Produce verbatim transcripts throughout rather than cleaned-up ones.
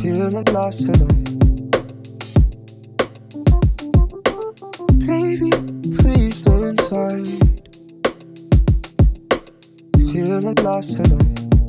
feeling lost alone. Baby, please don't inside. Feeling lost alone.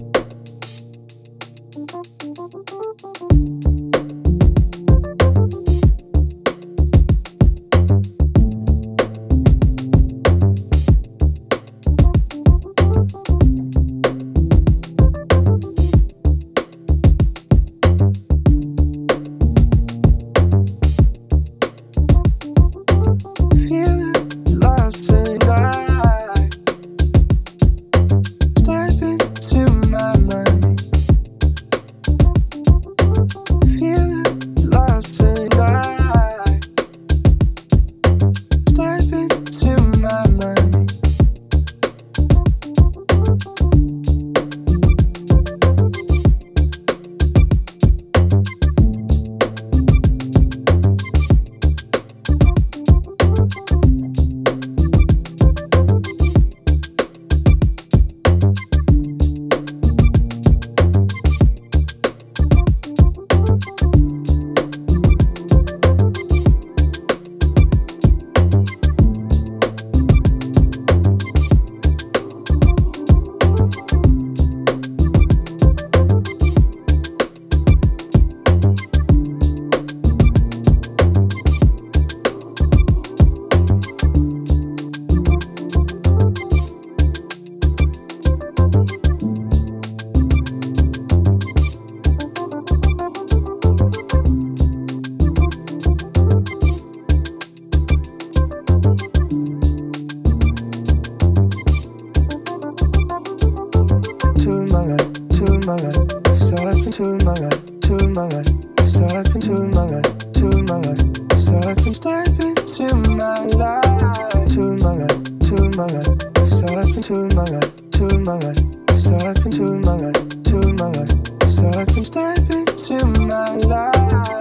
My life, step into my life, to my life, step into my life, to my life, step and step into my life, to my life, to my life, step into my life, to my life, step into my life, to my life, step and step into my life.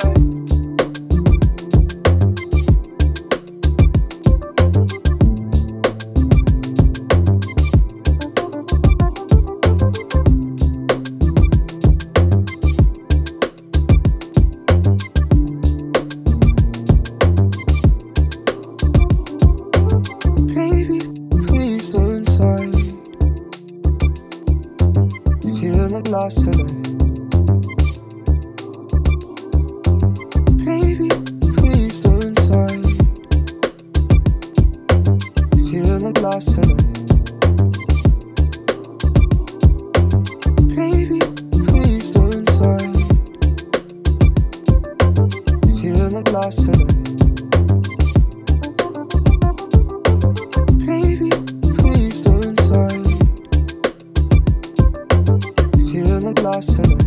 Feeling lost alone. Baby, please don't inside. Feeling lost alone. Baby, please don't inside. Feeling lost alone. Baby, please don't inside. Feeling lost alone.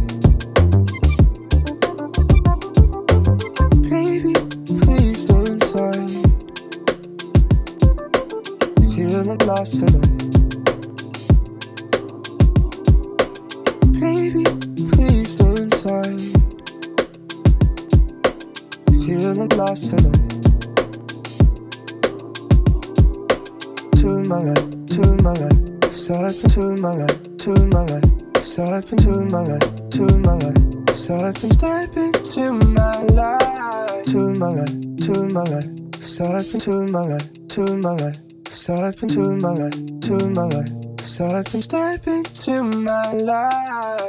Baby, please don't inside. Feeling lost alone. Baby, please don't inside. Feeling lost alone. To my life, to my life, step into my life, to my life. Step into my life, to my life, step and step into my life, to my life, to my life, step into my life, to my life, step into my life, to my life, step and step into my life.